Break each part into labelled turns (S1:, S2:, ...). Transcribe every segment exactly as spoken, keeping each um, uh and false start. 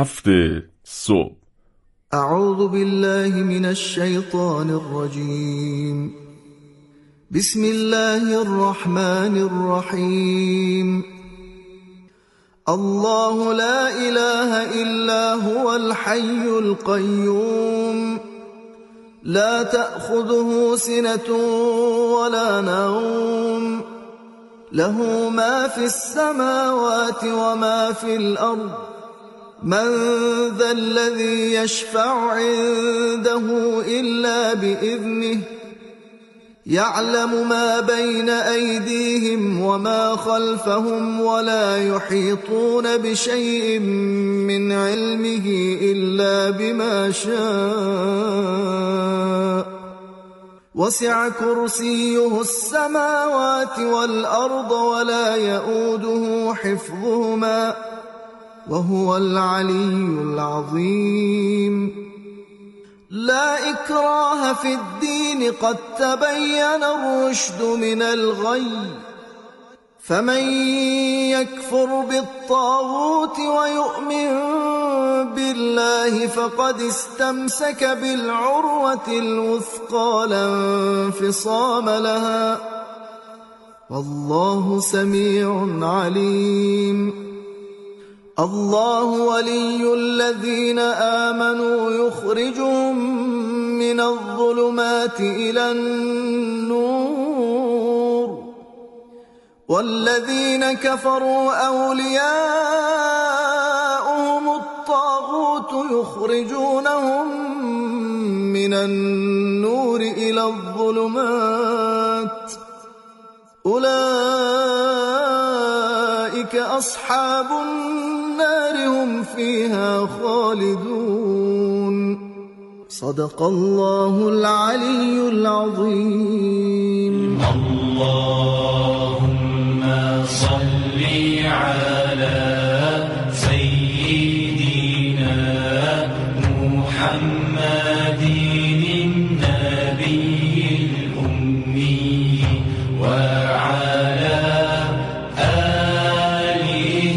S1: هفت صبح.
S2: اعوذ بالله من الشیطان الرجیم. بسم الله الرحمن الرحیم. الله لا اله الا هو الحي القيوم لا تأخذه سنة ولا نوم له ما في السماوات وما في الأرض من ذا الذي يشفع عنده إلا بإذنه يعلم ما بين أيديهم وما خلفهم ولا يحيطون بشيء من علمه إلا بما شاء وسع كرسيه السماوات والأرض ولا يؤوده حفظهما وهو العلي العظيم. لا إكراه في الدين قد تبين الرشد من الغي فمن يكفر بالطاغوت ويؤمن بالله فقد استمسك بالعروة الوثقى لا انفصام لها والله سميع عليم. الله ولي الذين آمنوا يخرجهم من الظلمات إلى النور والذين كفروا أولياؤهم الطاغوت يخرجونهم من النور إلى الظلمات أولئك أصحاب النار هم فيها خالدون. صدق الله العلي العظيم.
S3: اللهم صل على سيدنا محمد النبي الأمي وعلى آله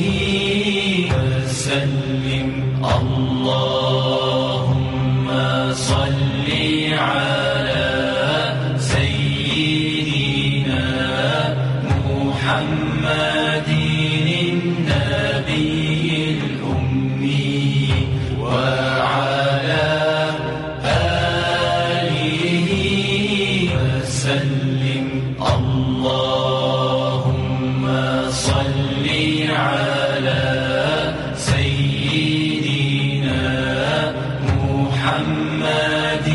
S3: وسلم. اللهم صل على سيدنا محمد النبي الأمي وعلى آله وسلم. اللهم صل على سيدنا محمد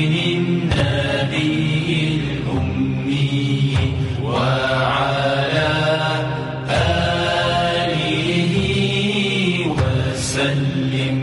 S3: النبي الأمي وعلى آله وسلم.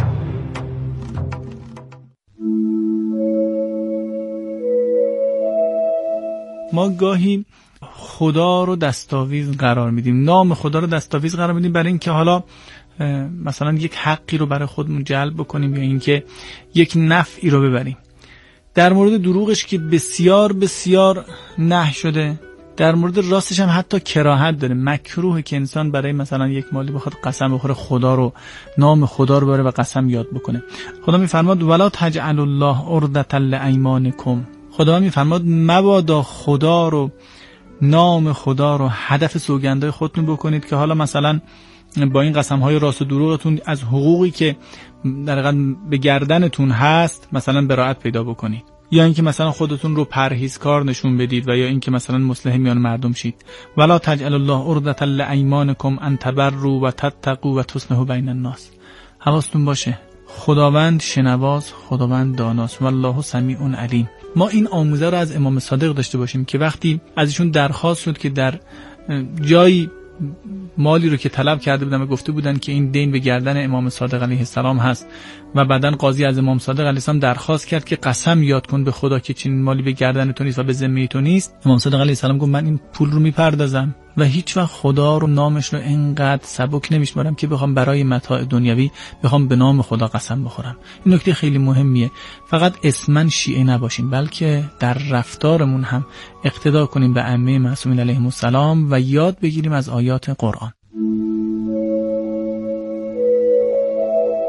S4: ما گاهی خدا رو دستاویز قرار میدیم، نام خدا رو دستاویز قرار میدیم برای اینکه حالا مثلا یک حقی رو برای خودمون جلب بکنیم یا اینکه یک نفعی رو ببریم. در مورد دروغش که بسیار بسیار نهی شده، در مورد راستش هم حتی کراهت داره، مکروه که انسان برای مثلا یک مالی بخواد قسم بخوره خدا رو، نام خدا رو بره و قسم یاد بکنه. خدا میفرماد ولا تجعلوا الله عرضة لایمانکم. خدا میفرماد مبادا خدا رو، نام خدا رو هدف سوگندای خودتون بکنید که حالا مثلا با این قسم‌های راست و دروغتون از حقوقی که در واقع به گردنتون هست مثلا براءت پیدا بکنید، یا اینکه مثلا خودتون رو پرهیزکار نشون بدید و یا اینکه مثلا مصلح میان مردم شید. ولا تجعلوا الله عرضة لایمانکم ان تبروا و تتقوا و تصلحوا بین الناس. حواستون باشه خداوند شنواز، خداوند داناست. والله سمیع علیم. ما این آموزه رو از امام صادق داشته باشیم که وقتی از ایشون درخواست شد که در جایی مالی رو که طلب کرده بودن و گفته بودن که این دین به گردن امام صادق علیه السلام هست و بعدن قاضی از امام صادق علیه السلام درخواست کرد که قسم یاد کن به خدا که چنین مالی به گردن تو نیست و به ذمه تو نیست، امام صادق علیه السلام گفت من این پول رو میپردازم و هیچ وقت خدا رو، نامش رو اینقدر سبک نمیشمارم که بخوام برای متاع دنیوی بخوام به نام خدا قسم بخورم. این نکته خیلی مهمیه. فقط اسمن شیعه نباشیم بلکه در رفتارمون هم اقتدا کنیم به ائمه معصومین علیهم السلام و یاد بگیریم از آیات قرآن.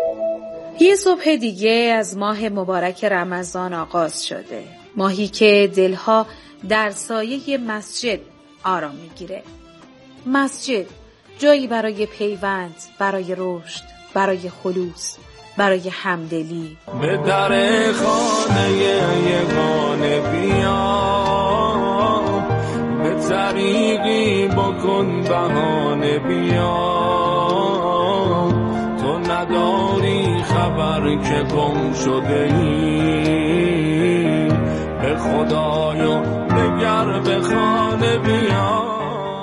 S1: یه صبح دیگه از ماه مبارک رمضان آغاز شده. ماهی که دلها در سایه مسجد آرام میگیره. مسجد جایی برای پیوند، برای رشد، برای خلوص، برای همدلی.
S5: به در خانه یگانه بیا، به طریقی بکن بهانه بیا. تو نداری خبر که گم شده ای، به خدایا نگر به خانه بیا.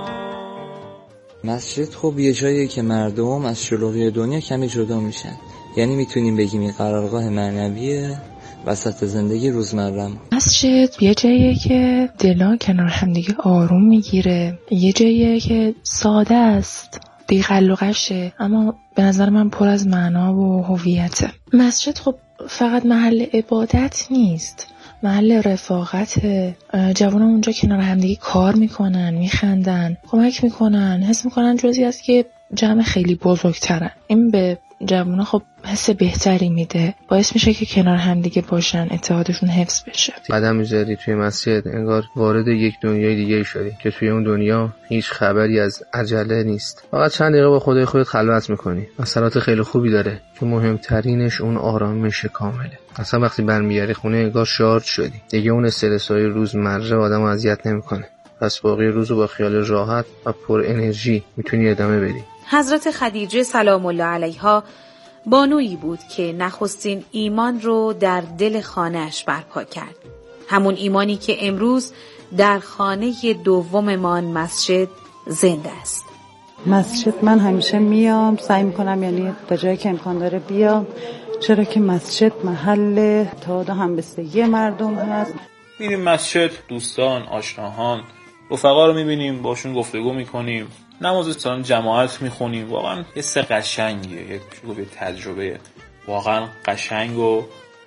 S6: مسجد خب یه جاییه که مردم از شلوغی دنیا کمی جدا میشن، یعنی میتونیم بگیم این قرارگاه معنویه وسط زندگی روزمره‌مون.
S7: مسجد یه جاییه که دلان کنار همدیگه آروم میگیره، یه جاییه که ساده است، بی‌قلقشه، اما به نظر من پر از معنا و هویته. مسجد خب فقط محل عبادت نیست، محل رفاقت. جوانان اونجا کنار همدیگه کار میکنن، میخندن، کمک میکنن، حس میکنن جزئی از که جمع خیلی بزرگترن. این به جوانان خب حس بهتری میده، باعث میشه که کنار همدیگه باشن، اتحادشون حفظ بشه.
S8: قدم میذاری توی مسجد انگار وارد یک دنیای دیگه شدی که توی اون دنیا هیچ خبری از عجله نیست. فقط چند دقیقه با خدای خودت خلوت میکنی. اثرات خیلی خوبی داره که مهمترینش اون آرامش کامله. اصلا وقتی برمیگردی خونه انگار شارژ شدی. دیگه اون استرس‌های روزمره آدمو اذیت نمیکنه. پس باقی روزو با خیال راحت و پر انرژی میتونی ادامه بدی.
S1: حضرت خدیجه سلام الله علیها بانویی بود که نخستین ایمان رو در دل خانه‌اش برپا کرد. همون ایمانی که امروز در خانه دوممان مسجد زنده است.
S9: مسجد من همیشه میام، سعی میکنم یعنی تا جایی که امکان داره بیام، چرا که مسجد محل اتحاد و همبستگی مردم هست.
S10: میریم مسجد، دوستان، آشناهان، رفقا رو میبینیم، باشون گفتگو میکنیم، نماز سلام جماعت میخونیم. واقعا حس قشنگیه، یک تجربه واقعا قشنگ و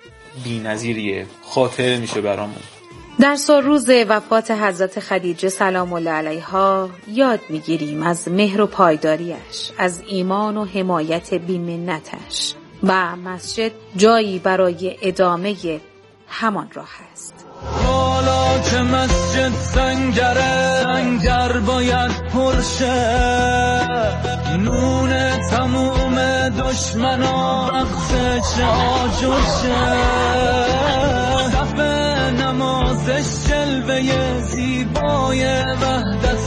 S10: بی‌نظیریه، خاطره میشه برامون.
S1: در سال روز وفات حضرت خدیجه سلام الله علیها یاد میگیریم از مهر و پایداریش، از ایمان و حمایت بی‌منتش و مسجد جایی برای ادامه همان راه است.
S5: حالا که مسجد سنگره، سنگر باید پرشه، نون تموم دشمنا رقص چه آجرشه، صف نمازش جلوه زیبای وحدت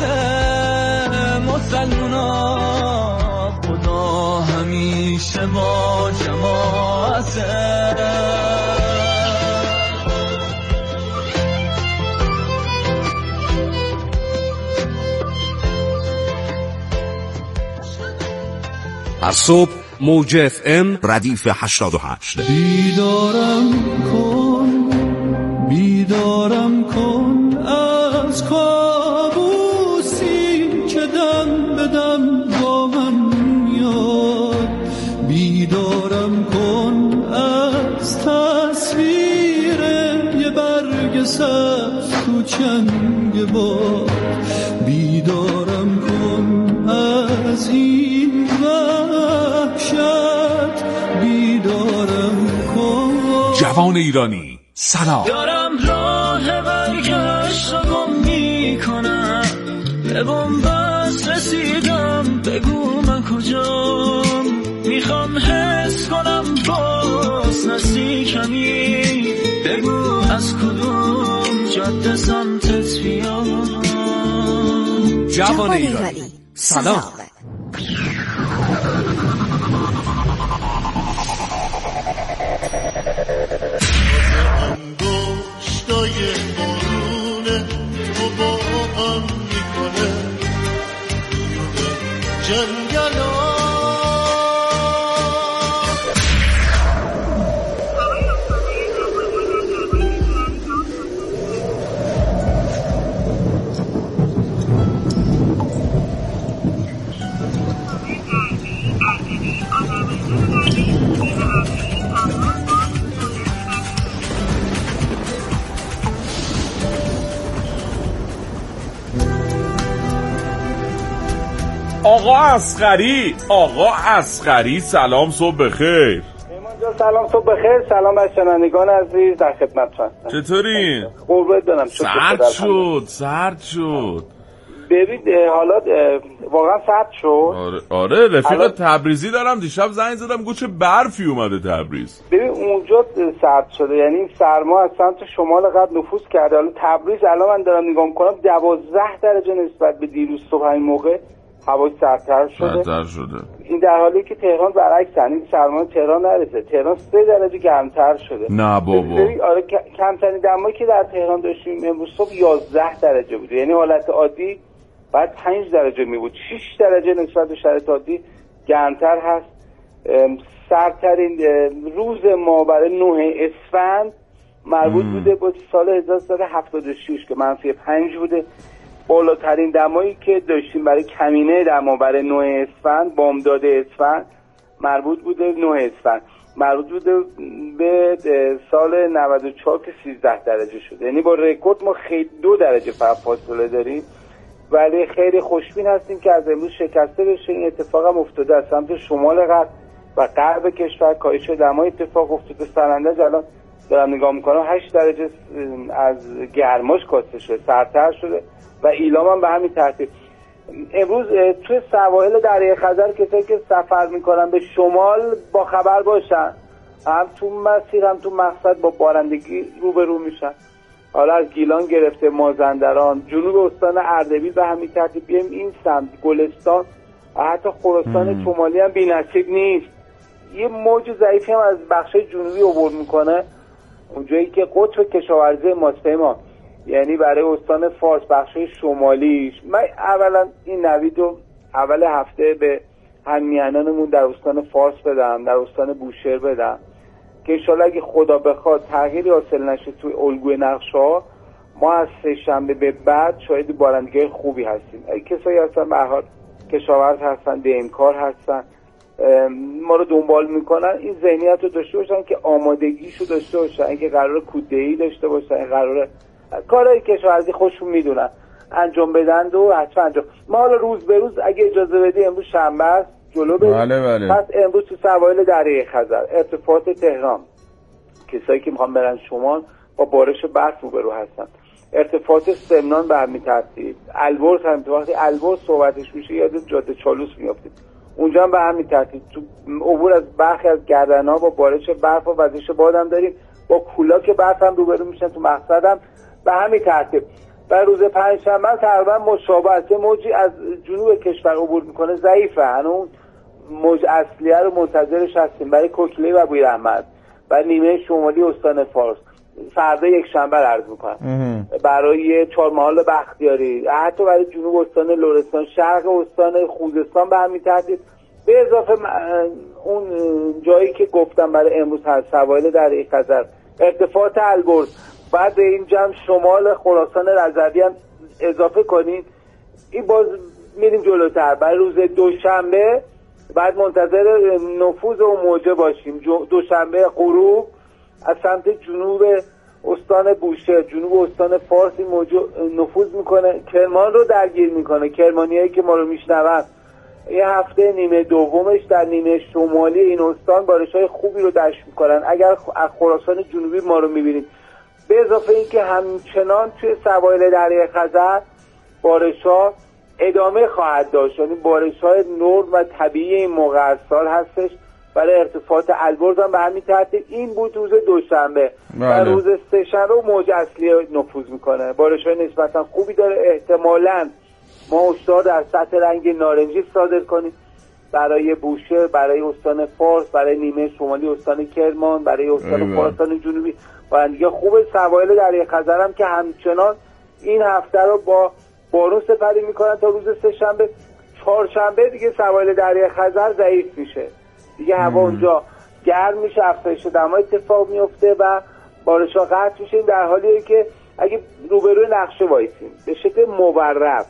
S5: مسلمونا، خدا همیشه با جماعته.
S11: هر صبح موج اف ام ردیف هشتاد و هشت.
S2: بیدارم کن، بیدارم کن از کابوسی که دم به دم با من میاد. بیدارم کن از تصویر یه برگ سبز تو چنگ باد. بیدارم کن از این وحشت، بیدارم کن.
S11: جوان ایرانی سلام.
S5: دارم راه برگشت رو گم میکنم، به بنبست رسیدم، بگو من کجام. میخوام حس کنم باز نزدیکمی، بگو از کدوم جاده سمتت بیام.
S11: جوان ایرانی سلام.
S12: انگشتای بارونه تو با هم میکنه جنگلا.
S13: آقا اصغری، آقا اصغری سلام، صبح بخیر.
S14: پیمان
S13: سلام، صبح بخیر. سلام بر شنوندگان عزیز، در خدمتتون هستم.
S14: چطوری؟
S13: قربونت برم.
S14: سرد شد سرد شد
S13: ببین حالا واقعا سرد شد.
S14: آره آره رفیق تبریزی دارم، دیشب زنگ زدم گفت چه برفی اومده تبریز.
S13: ببین اونجا سرد شده، یعنی این سرما از سمت شمال غرب نفوذ کرده. حالا تبریز الان من دارم نگاه میکنم دوازده درجه نسبت به دیروز صبح این موقع هوا سردتر شده.
S14: سردتر شده.
S13: این در حالی که تهران برعکس، این سرما تهران نرسه. تهران سه درجه گرمتر شده.
S14: نه بابا.
S13: آره کمترین دمایی که در تهران داشتیم امروز صبح یازده درجه بود. یعنی حالت عادی بعد پنج درجه می بود. شش درجه نسبت به شرایط عادی گرمتر هست. سردترین روز ما برای نه اسفند مربوط بوده به سال هزار و سیصد و هفتاد و شش که منفی پنج بوده. بالاترین دمایی که داشتیم برای کمینه دما برای نه اسفند، بامداد اسفند مربوط بوده نه اسفند مربوط بوده به سال نود و چهار که سیزده درجه شده. یعنی با رکورد ما خیلی دو درجه فقط فاصله داریم، ولی خیلی خوشبین هستیم که از امروز شکسته بشه. این اتفاق هم افتاده از سمت شمال غرب و غرب کشور، کاهش دما اتفاق افتاده. سرندج الان دارم نگاه میکنم هشت درجه از گرماش کاسته شده، سردتر شده و ایلام هم به همین ترتیب. امروز توی سواحل دریای خزر کسایی که سفر میکنن به شمال با خبر باشن، هم تو مسیر هم تو مقصد با بارندگی روبرو میشن. حالا از گیلان گرفته مازندران، جنوب استان اردبیل به همین ترتیب بیایم این سمت گلستان، حتی خراسان شمالی هم بی‌نصیب نیست. یه موج ضعیفی هم از بخشای جنوبی عبور میکنه، اونجایی که قطب کشاورزی ماست ما، یعنی برای استان فارس بخشای شمالیش. من اولا این نوید رو اول هفته به هممیهنانمون در استان فارس بدم، در استان بوشهر بدم که انشالله اگه خدا بخواد تغییری حاصل نشه توی الگوی نقشه‌ها، ما از سه شنبه به بعد شاید بارندگی خوبی هستیم. کسایی هستن به هر حال کشاورز هستن، دهمکار هستن، ما رو دنبال میکنن، این ذهنیت رو داشته باشن که آمادگیشو داشته باشن، اینکه قرار کوده‌ای داشته باشن، قرار کارهای کشاورزی خودشون میدونن انجام بدن و حتما انجام. ما حالا روز به روز اگه اجازه بدی امروز شنبه است جلو بریم.
S14: بله بله.
S13: پس امروز تو سواحل دریای خزر، ارتفاعات تهران، کسایی که میخوان برن شمال با بارش برف روبرو هستن. ارتفاعات سمنان به همین ترتیب. البرز هم تو وقتی البرز صحبتش میشه یاد جاده چالوس میافتید، اونجا هم به همین ترتیب تو عبور از برخی از گردنها با بارش برف و وزش باد هم داریم، با کولاک برف هم روبرو میشن. تو مقصد هم به همین ترتیب. و روز پنجشنبه تقریبا مشابه است. موجی از جنوب کشور عبور میکنه، ضعیفه، هنوز موج اصلیه رو منتظرش هستیم برای کوکلی و بویراحمد و نیمه شمالی استان فارس. فردا یک شنبه عرض میکنم برای چهارمحال بختیاری، حتی برای جنوب استان لرستان، شرق استان خوزستان به همین ترتیب، به اضافه اون جایی که گفتم برای امروز هست سواحل دریای خزر، ارتفاعات البرز، بعد این جمع شمال خراسان رضوی هم اضافه کنید. این باز میریم جلوتر برای روز دوشنبه، بعد منتظر نفوذ و موجه باشیم. دوشنبه غروب از سمت جنوب استان بوشهر، جنوب استان فارس این موجه نفوذ میکنه، کرمان رو درگیر میکنه. کرمانیایی که ما رو میشنون، یه هفته نیمه دومش در نیمه شمالی این استان بارش‌های خوبی رو دشت میکنن. اگر از خراسان جنوبی ما رو میبینید، به اضافه اینکه همچنان توی سواحل دریای خزر بارش‌ها ادامه خواهد داشت، یعنی بارش‌های نرم و طبیعی این موقع از سال هستش. برای ارتفاعات البرز هم به همین ترتیب. این بود روز دوشنبه. و روز سه‌شنبه موج اصلی نفوذ میکنه، بارش‌های نسبتا خوبی داره. احتمالاً ما هشدار در سطح رنگ نارنجی صادر کنیم برای بوشهر، برای استان فارس، برای نیمه شمالی استان کرمان، برای استان خراسان جنوبی. بارندگی خوب سواحل دریای خزر هم که همچنان این هفته رو با بارون سپری میکنن تا روز سه‌شنبه. چهارشنبه دیگه سواحل دریای خزر ضعیف میشه دیگه، هوا اونجا گرم میشه، افزایش دما اتفاق میفته و بارش‌ها قطع میشه. در حالیه که اگه روبروی نقشه وایسیم به شکل مورب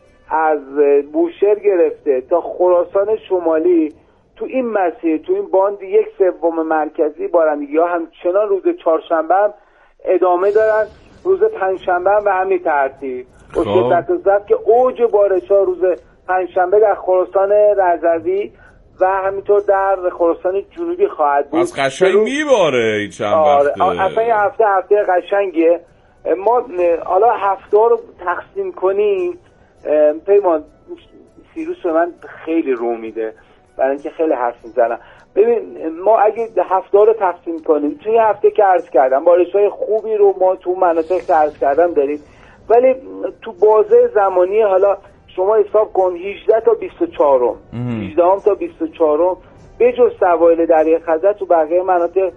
S13: از بوشهر گرفته تا خراسان شمالی، تو این مسیر، تو این باند یک سوم مرکزی بارندگی‌ها همچنان روز چهارشنبه هم ادامه دارن، روز پنجشنبه هم به همین ترتیب. با شدت و ضبط که اوج بارش‌ها روز پنجشنبه در خراسان رضوی و همینطور در خراسان جنوبی خواهد بود.
S14: از قشنگ میباره این چند
S13: آره.
S14: وقته.
S13: اصلا یه هفته هفته قشنگه. ما حالا هفته ها رو تقسیم کنیم. پیمان سیروس به من خیلی رو میده برای اینکه خیلی حرف میزنم. ببین ما اگه هفته ها رو تقسیم کنیم توی هفته که عرض کردم بارش‌های خوبی رو ما تو مناطق که عرض کردم داریم، ولی تو بازه زمانی حالا شما حساب کن هجده تا بیست و چهار هجده تا بیست و چهار به جز سواحل دریای خزر تو بقیه مناطق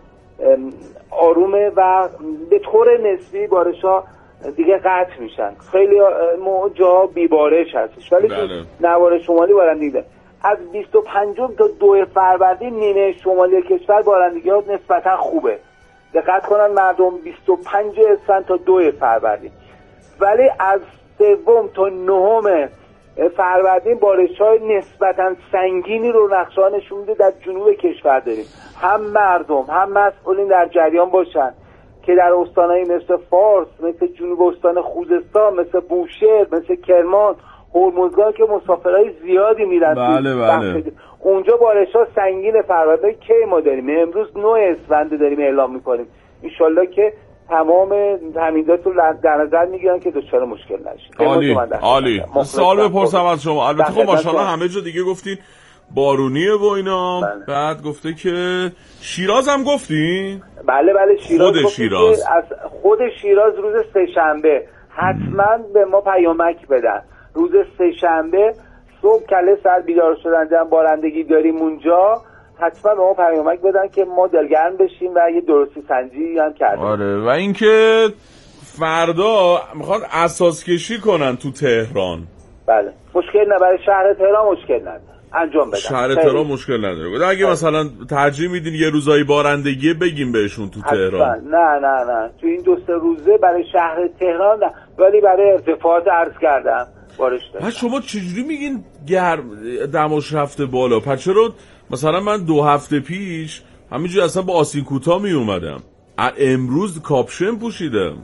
S13: آرومه و به طور نسبی بارش‌ها دیگه قطع میشن. خیلی جا بیبارش هستش ولی بله. تو نوار شمالی بارندگی داره. از بیست و پنج تا دو فروردین نیمه شمالی کشور بارندگی ها نسبتا خوبه. دقت کنن مردم بیست و پنج اسفند تا دو فروردین. ولی از سوم تا نهم فروردین بارش‌های نسبتا سنگینی رو نقشه‌ها نشون میده در جنوب کشور داریم. هم مردم هم مسئولین در جریان باشن که در استان‌های مثل فارس، مثل جنوب استان خوزستان، مثل بوشهر، مثل کرمان، هرمزگان که مسافرای زیادی میرن
S14: بله بله.
S13: اونجا بارش‌ها سنگین فروردین کی ما داریم؟ امروز نه اسفند داریم اعلام می‌کنیم. ان که تمام تامینات رو در نظر میگیرن که دچار مشکل نشه.
S14: عالی عالی. سوال بپرسم از شما. البته خب ماشاءالله همه جا دیگه گفتین بارونیه و اینا. بله. بعد گفته که شیراز هم گفتین؟
S13: بله بله شیراز.
S14: خود شیراز
S13: از خود شیراز روز سه شنبه حتما به ما پیامک بدن. روز سه شنبه صبح کله سر بیدار شدن جمع بارندگی داریم اونجا، حتما به ما پیامک بدن که ما دلگرم بشیم و یه درستی سنجی هم کردیم.
S14: آره و اینکه فردا میخواد اساس کشی کنن تو تهران.
S13: بله مشکل نه، برای شهر تهران مشکل نداره انجام بدن.
S14: شهر تهران مشکل نداره. اگه مثلا ترجیح میدین یه روزایی بارندگی بگیم بهشون تو تهران.
S13: نه نه نه تو این دو سه روزه برای شهر تهران نه، ولی برای ارتفاعات عرض کردم بارش داشت.
S14: پس شما چجوری میگین گرم دماش رفته بالا؟ پس چرا مثلا من دو هفته پیش همینجوری اصلا با آستین کوتاه می اومدم، امروز کاپشن پوشیدم.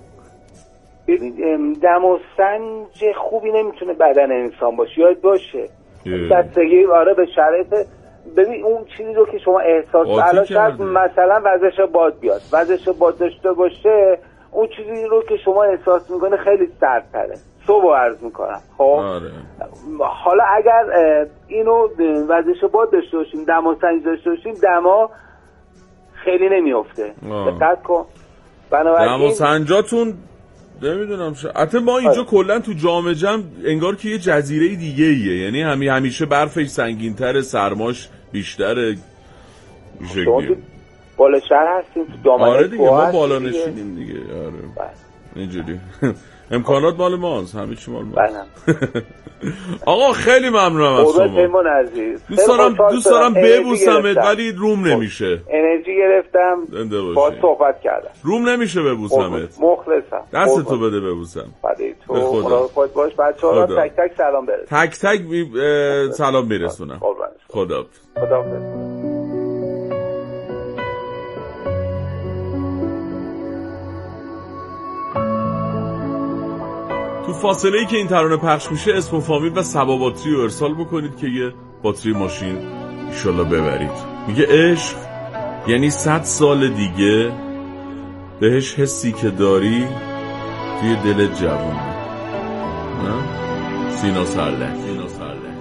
S13: ببین دم و سنج خوبی نمیتونه بدن انسان باشه، یاد باشه دستگی آره به شرایط. ببین اون چیزی رو که شما احساس الان شاید مثلا وزش باد بیاد، وزش باد داشته باشه، اون چیزی رو که شما احساس میکنه خیلی سردتره. صبح عرض میکنم خب آره. حالا اگر اینو وزش باد داشته باشیم، دما سنج داشته باشیم، دما خیلی نمیفته. دقت کن.
S14: بنابراین دما سنجاتون نمیدونم ش... حتی ما اینجا کلا تو جام جم انگار که یه جزیره دیگه ایه، یعنی همی همیشه برفش سنگین‌تره، سرماش بیشتره.
S13: میشه بالا شهر هستیم تو دامنه.
S14: آره دیگه ما بالا نشینیم دیگه. آره اینجوری امکانات مال ماست، همه چی مال ماست. آقا خیلی ممنونم از شما.
S13: پیمان عزیز
S14: دوست دارم دوست دارم ببوسمت ولی روم نمیشه.
S13: انرژی گرفتم با صحبت کردم.
S14: روم نمیشه ببوسمت.
S13: مخلصم.
S14: دستتو بده ببوسم.
S13: بده تو. خدا خود باش. بچه‌ها تک تک سلام برسون.
S14: تک تک سلام میرسونم. خدا
S13: خدا
S14: تو فاصله ای که این ترانه پخش میشه اسم و فامیل و سبا باتری رو ارسال بکنید که یه باتری ماشین ایشالله ببرید. میگه عشق یعنی صد سال دیگه بهش حسی که داری توی دل جوونه. سینا سرلک. سینا سرلک.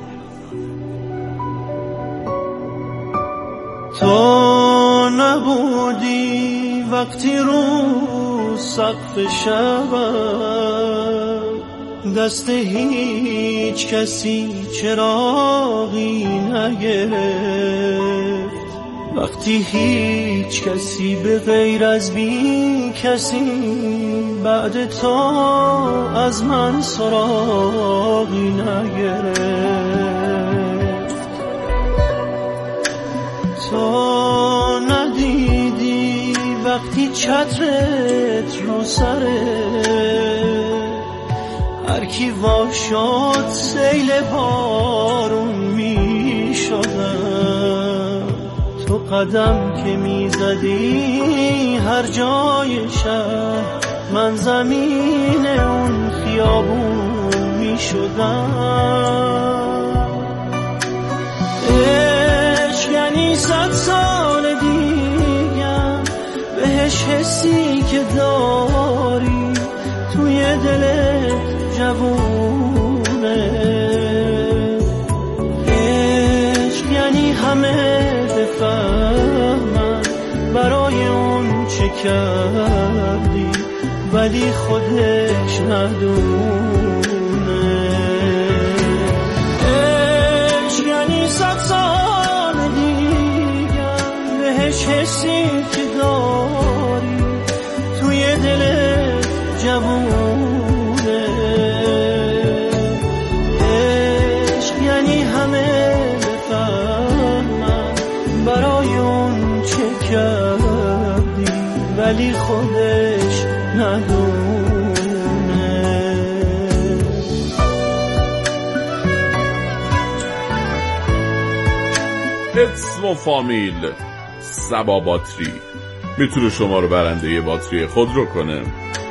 S2: تو نبودی وقتی رو سقف شبم دست هیچ کسی چراغی نگرفت، وقتی هیچ کسی به غیر از بی کسی بعد تو از من سراغی نگرفت. تو ندیدی وقتی چترت رو سره هر کی وا شد سیل بارون می شدم، تو قدم که می زدی هر جای شهر من زمین اون خیابون می شدم. حسی که داری توی دلت جوونه. عشق یعنی همه بفهمن برای اون چه کردی ولی خودش ندونه. عشق یعنی صد سال دیگه بهش حسی که داری توی دلت جوونه. عشق یعنی همه بفهمن برای اون چه کردی ولی خودش ندونه.
S14: اسم و فامیل صبا باتری میتونه شما رو برنده باتری خود رو کنه.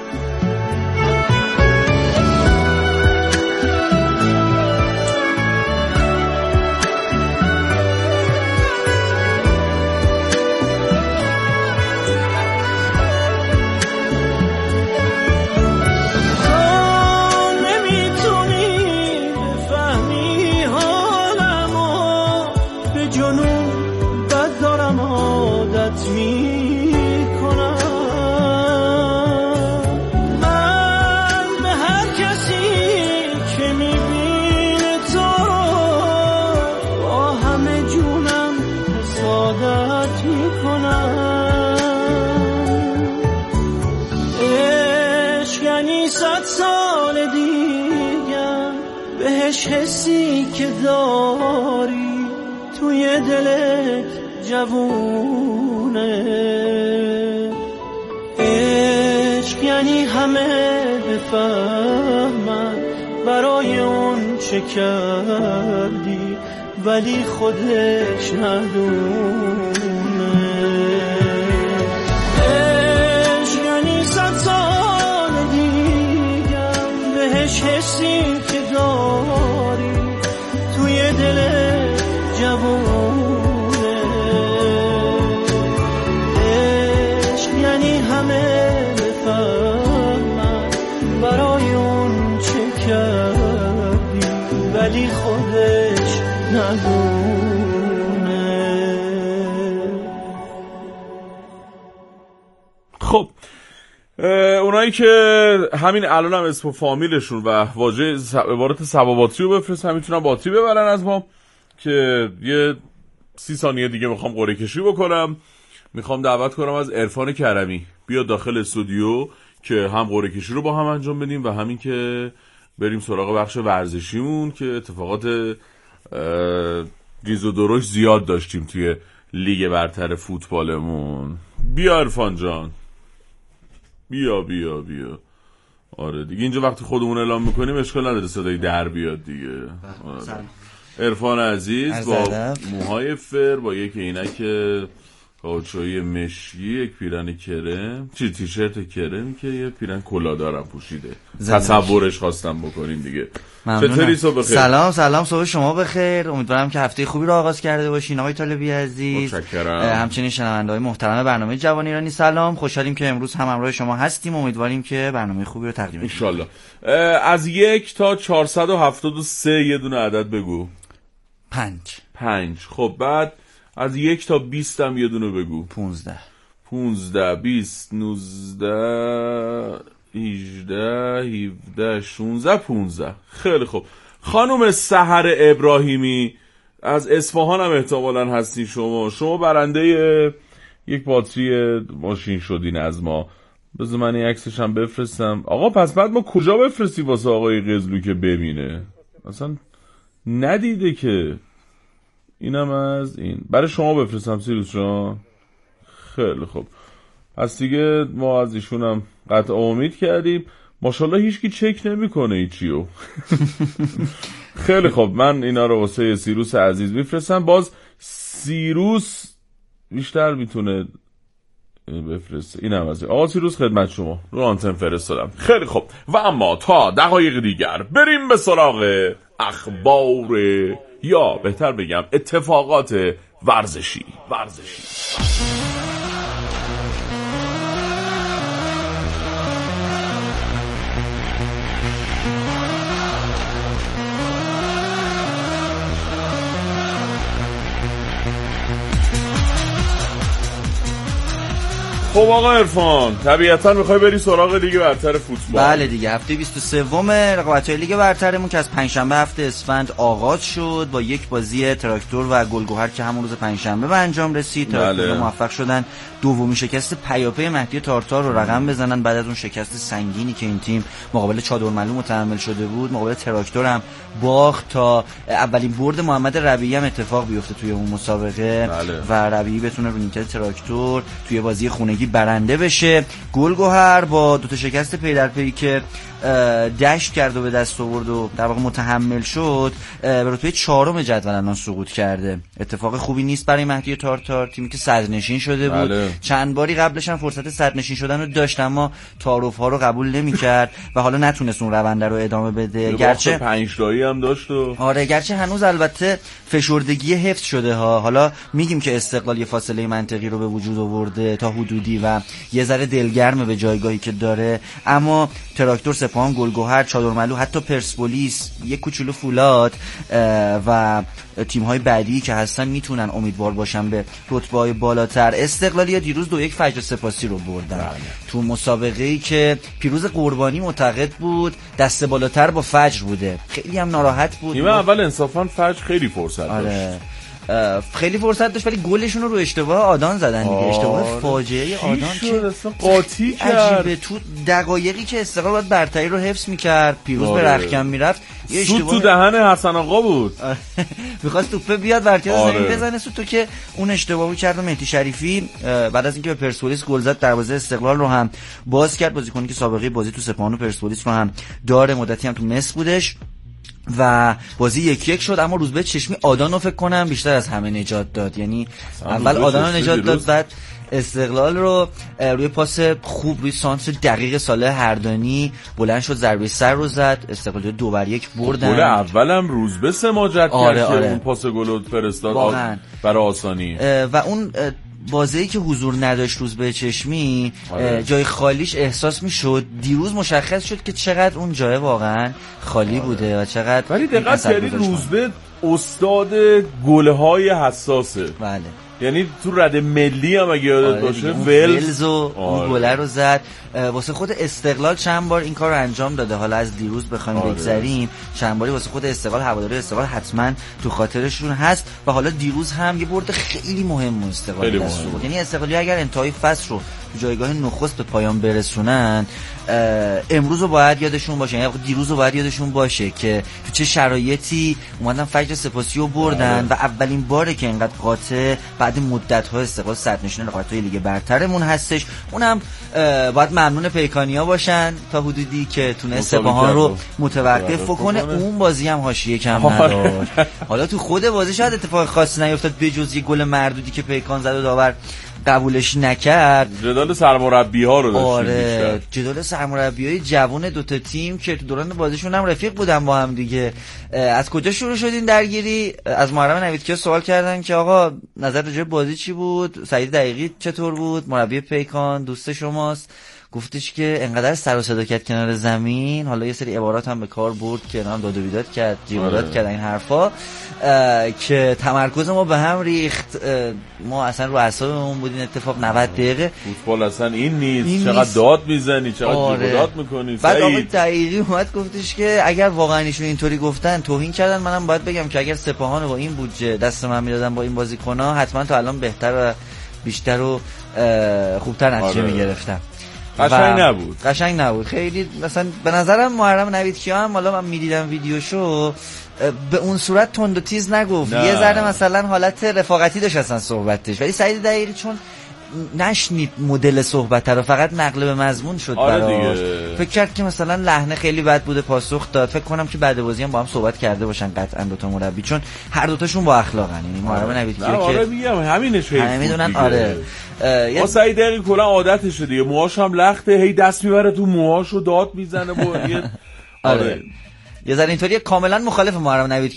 S2: حسی که داری توی دلت جوونه. عشق یعنی همه بفهمن برای اون چه کردی ولی خودش ندونه. عشق یعنی صد سال دیگه بهش حسی که داری توی دلت جوونه. عشق یعنی همه بفهمن برای اون چه کردی ولی خودش ندونه.
S14: خب اونایی که همین الان هم اسم و فامیلشون و واژه عبارت صبا باتری رو بفرستن میتونن باتری ببرن از ما. که یه سی ثانیه دیگه میخوام قرعه کشی بکنم. میخوام دعوت کنم از عرفان کرمی بیاد داخل استودیو که هم قرعه کشی رو با هم انجام بدیم و همین که بریم سراغ بخش ورزشیمون که اتفاقات ریز و درشت زیاد داشتیم توی لیگ برتر فوتبالمون. بیا عرفان جان، بیا بیا بیا. آره دیگه اینجا وقتی خودمون اعلام میکنیم اشکال نداره صدای در بیاد دیگه. آره. عرفان عزیز با موهای فر با یک عینک کاوچویی مشکی، یک پیرن کرم، چی تیشرت کرم که یه پیرن کلا دارم پوشیده. تصورش خواستم بکنیم دیگه. چطوری؟ صبح بخیر.
S15: سلام سلام، صبح شما بخیر. امیدوارم که هفته خوبی رو آغاز کرده باشین آقای طالبی عزیز.
S14: متشکرم.
S15: همچنین شنونده‌های محترم برنامه جوان ایرانی سلام. خوشحالیم که امروز هم همراه شما هستیم. امیدواریم که برنامه خوبی رو تقدیم کنیم
S14: ان شاءالله. از یک تا چهارصد و هفتاد و سه یه دونه عدد بگو.
S15: پنج.
S14: پنج. خب بعد از یک تا بیست هم یه دونه بگو.
S15: پونزده.
S14: پونزده، بیست، نوزده، هیجده، هیفده، شونزده، پونزده. خیلی خوب. خانم سحر ابراهیمی از اصفهان هم احتمالاً هستی شما. شما برنده یک باتری ماشین شدین از ما. بذار من این عکسش هم بفرستم. آقا پس بعد ما کجا بفرستی واسه آقای قزلو که ببینه؟ اصلا ندیده که. اینم از این برای شما بفرستم سیروس جان. خیلی خوب. پس دیگه ما از ایشون هم قطع امید کردیم. ماشاءالله هیچکی چک نمیکنه ایچیو. خیلی خوب، من اینا رو واسه سیروس عزیز میفرستم. باز سیروس بیشتر میتونه بفرسته. اینم از این. آقا سیروس خدمت شما، رو آنتن فرستادم. خیلی خوب، و اما تا دقایق دیگر بریم به سراغ اخبار یا بهتر بگم اتفاقات ورزشی. ورزشی خب آقا عرفان، طبیعتا میخوای بری سراغ لیگ برتر فوتبال.
S15: بله دیگه، هفته بیست و سه رقابت‌های لیگ برترمون که از پنجشنبه هفته اسفند آغاز شد با یک بازی تراکتور و گلگهر که همون روز پنجشنبه به انجام رسید. تراکتور
S14: بله.
S15: موفق شدن دومین شکست پیاپی مهدی تارتار رو رقم بزنن بعد از اون شکست سنگینی که این تیم مقابل چادرملو متحمل شده بود. مقابل تراکتور هم باخت تا اولین برد محمد ربیعی هم اتفاق بیفته توی اون مسابقه. بله. و ربیعی بتونه رو نیمکت تراکتور توی بازی خونگی برنده بشه. گلگهر با دو تا شکست پی در پی که دشت کرد و به دست آورد و در واقع متحمل شد، به رتبه چهارم جدول الان سقوط کرده. اتفاق خوبی نیست برای مهدی تارتار، تیمی که صدرنشین شده بود. بله. چند باری قبلش هم فرصت صدرنشین شدن رو داشت اما تعارف ها رو قبول نمی‌کرد و حالا نتونست اون روند رو ادامه بده. گرچه
S14: پنج تایی هم داشت و
S15: آره گرچه هنوز البته فشردگی حفظ شده ها. حالا میگیم که استقلال یه فاصله منطقی رو به وجود آورده تا حدودی و یه ذره دلگرمه به جایگاهی که داره، اما تراکتور، سپاهان، گلگهر، چادرملو، حتی پرسپولیس، یک کوچولو فولاد و تیم‌های بعدی که هستن میتونن امیدوار باشن به رتبه‌های بالاتر. استقلالی‌ها دیروز دو یک فجر سپاسی رو بردن تو مسابقه‌ای که پیروز قربانی معتقد بود دست بالاتر با فجر بوده. خیلی هم ناراحت بود.
S14: تیم اول انصافاً فجر خیلی فرصت داشت.
S15: آره. خیلی فرصت داشت ولی گلشون رو رو اشتباه آدان زدن دیگه. اشتباه فاجعه آدان که
S14: قاطی کرد.
S15: عجیبه، تو دقایقی که استقلال باید برتری رو حفظ می‌کرد، پیروز به رختکن میرفت، یه اشتباه
S14: تو دهن حسن آقا بود.
S15: می‌خواست توپه بیاد برتری رو زمین بزنه، سوت تو که اون اشتباهو کرد. و مهدی شریفی بعد از اینکه به پرسپولیس گل زد دروازه استقلال رو هم باز کرد. بازیکنی که سابقه بازی تو سپاهان و پرسپولیس رو هم داره، مدتی هم تو مصر بودش و بازی یک یک شد. اما روزبه چشمی آدانو فکر کنم بیشتر از همه نجات داد. یعنی اول آدانو نجات داد، بعد استقلال رو روی پاس خوب روی سانتر دقیق صالح هردانی بلند شد، ضربه سر رو زد، استقلال دو بر یک بردن.
S14: گل اولم روزبه سماجت
S15: آره
S14: کرد
S15: آره.
S14: که اون پاس گل فرستاد برای آسانی
S15: و اون بازی که حضور نداشت روزبه چشمی آره. جای خالیش احساس میشد. دیروز مشخص شد که چقدر اون جای واقعا خالی آره. بوده و چقدر.
S14: ولی دقت کردید روزبه استاد گل‌های حساسه.
S15: بله.
S14: یعنی تو رده ملی هم اگه یادت
S15: آره
S14: باشه
S15: ولز و اون گله رو زد. واسه خود استقلال چند بار این کار رو انجام داده. حالا از دیروز بخوایم آره. بگذریم، چند باری واسه خود استقلال، هواداری استقلال حتما تو خاطرشون هست و حالا دیروز هم یه برد خیلی مهم استقلال دست بود. یعنی استقلالی اگر انتهای فصل رو تو جایگاه نخست به پایان برسونن، امروز رو باید یادشون باشه، یعنی دیروز رو باید یادشون باشه که تو چه شرایطی اومدن فجر سپاسی رو بردن و اولین باره که اینقدر قاطع بعد مدت‌ها استقلال صدرنشین رقابت‌های لیگ برترمون هستش. اونم باید ممنون پیکانیا باشن تا حدودی که تونست سپاهان رو متوقف کنه. اون بازی هم حاشیه کم نداشت. حالا تو خود بازی شاید اتفاق خاصی نیفتاد به جز یه گل مردودی که پیکان زد و داور قبولش نکرد.
S14: جدال سرمربی ها رو داشتیم.
S15: آره جدال سرمربی های جوان دوتا تیم که تو دوران بازیشون هم رفیق بودن با هم دیگه. از کجا شروع شد این درگیری؟ از محرم نویدکیا سوال کردن که آقا نظر راجع به بازی چی بود؟ سعید دقیقی چطور بود؟ مربی پیکان دوست شماست. گفتش که انقدر سر و صدا کرد کنار زمین، حالا یه سری عبارات هم به کار برد که نام داد و بیداد کرد، جیغ کرد این حرفا، که تمرکز ما به هم ریخت. ما اصلا رو اعصابمون بودین اتفاق نود دقیقه.
S14: فوتبال اصلا این نیست. این چقدر نیست. داد میزنی، چقدر آره. جیغ داد میکنی.
S15: بعد آقای دقیقی اومد گفتش که اگر واقعا ایشون اینطوری گفتن توهین کردن، منم باید بگم که اگر سپاهان با این بودجه دست من میدادن با این بازیکن‌ها حتما تا الان بهتر و بیشتر و خوبتر نتیجه آره. میگرفتم.
S14: قشنگ نبود.
S15: قشنگ نبود خیلی. مثلا به نظرم محرم نویدکیا هم حالا من میدیدم ویدیوشو به اون صورت تند و تیز نگفت. نه. یه ذره مثلا حالت رفاقتی داشت اصلا صحبتش، ولی سعید دقیقی چون نشنید مدل صحبت رو، فقط نقل به مضمون شد
S14: آره
S15: براش. فکر کرد که مثلا لحنه خیلی بد بوده، پاسخ داد. فکر کنم که بعد بازی هم با هم صحبت کرده باشن قطعا دو تا مربی، چون هر دو تاشون با اخلاقن. یعنی محرم نویدکیا که
S14: آره میگم همینش هی
S15: میدونن. آره
S14: ما سعید دقیقی کلا عادتشه دیگه، موهاش هم لخته، هی دست میبره تو موهاشو داد میزنه با آره
S15: یه ذره اینطوری. کاملا مخالف محرم نویدکیا